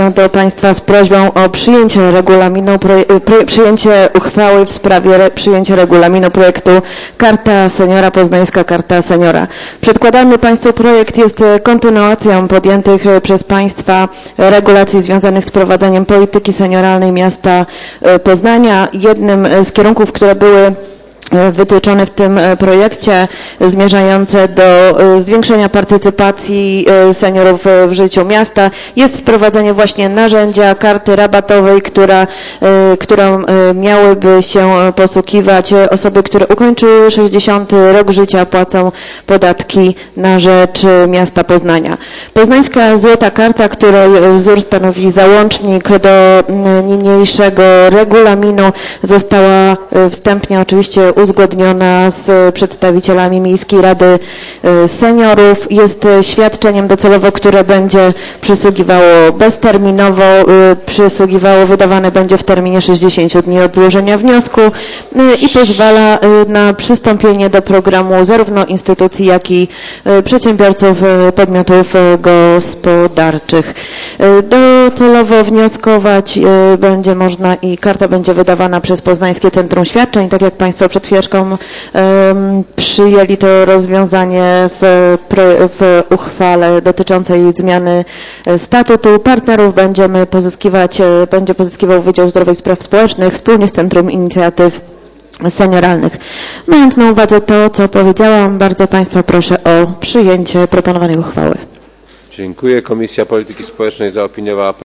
do Państwa z prośbą o przyjęcie regulaminu, przyjęcie uchwały w sprawie przyjęcia regulaminu projektu Karta Seniora, Poznańska Karta Seniora. Przedkładany Państwu projekt jest kontynuacją podjętych przez Państwa regulacji związanych z prowadzeniem polityki senioralnej miasta Poznania. Jednym z kierunków, które były wytyczone w tym projekcie, zmierzające do zwiększenia partycypacji seniorów w życiu miasta, jest wprowadzenie właśnie narzędzia karty rabatowej, którą miałyby się posługiwać osoby, które ukończyły 60. rok życia, płacą podatki na rzecz miasta Poznania. Poznańska Złota Karta, której wzór stanowi załącznik do niniejszego regulaminu, została wstępnie oczywiście uzgodniona z przedstawicielami Miejskiej Rady Seniorów. Jest świadczeniem docelowo, które będzie przysługiwało bezterminowo, wydawane będzie w terminie 60 dni od złożenia wniosku i pozwala na przystąpienie do programu zarówno instytucji, jak i przedsiębiorców, podmiotów gospodarczych. Docelowo wnioskować będzie można i karta będzie wydawana przez Poznańskie Centrum Świadczeń, tak jak Państwo przed chwileczką przyjęli to rozwiązanie w uchwale dotyczącej zmiany statutu. Partnerów będzie pozyskiwał Wydział Zdrowia i Spraw Społecznych wspólnie z Centrum Inicjatyw Senioralnych. Mając na uwadze to, co powiedziałam, bardzo Państwa proszę o przyjęcie proponowanej uchwały. Dziękuję. Komisja Polityki Społecznej zaopiniowała